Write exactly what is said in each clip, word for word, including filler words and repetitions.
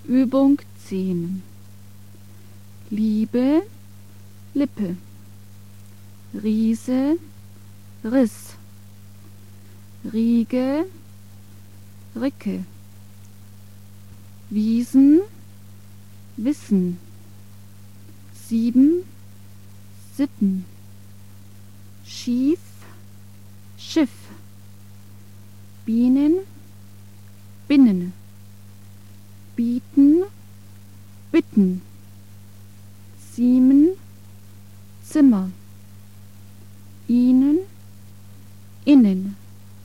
Übung zehn. Liebe, Lippe. Riese, Riss. Riege, Ricke. Wiesen, Wissen. Sieben, Sitten. Schief, Schiff. Bienen, Binnen. Bieten, Bitten. Ziemen, Zimmer. Ihnen, Innen.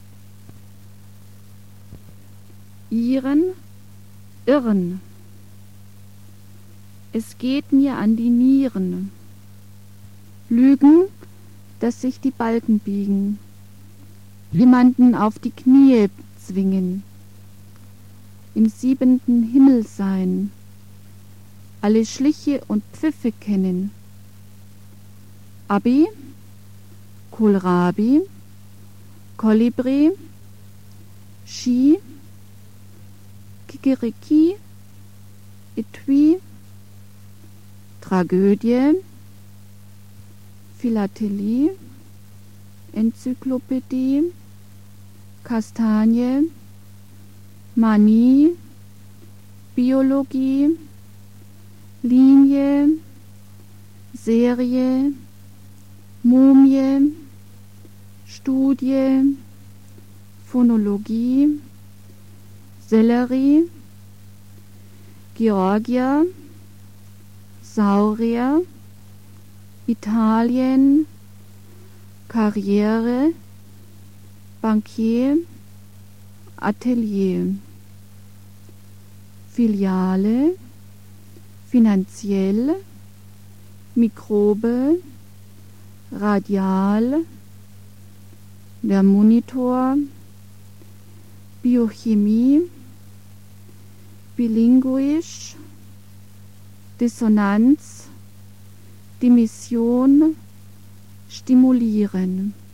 Ihren, Irren. Es geht mir an die Nieren. Lügen, dass sich die Balken biegen. Jemanden auf die Knie zwingen. Im siebenten Himmel sein. Alle Schliche und Pfiffe kennen. Abi, Kohlrabi, Kolibri, Ski, Kikeriki, Etui, Tragödie, Philatelie, Enzyklopädie, Kastanie, Manie, Biologie, Linie, Serie, Mumie, Studie, Phonologie, Sellerie, Georgia, Saurier, Italien, Karriere, Bankier, Atelier. Filiale, finanziell, Mikrobe, radial, der Monitor, Biochemie, bilinguisch, Dissonanz, Dimission, stimulieren.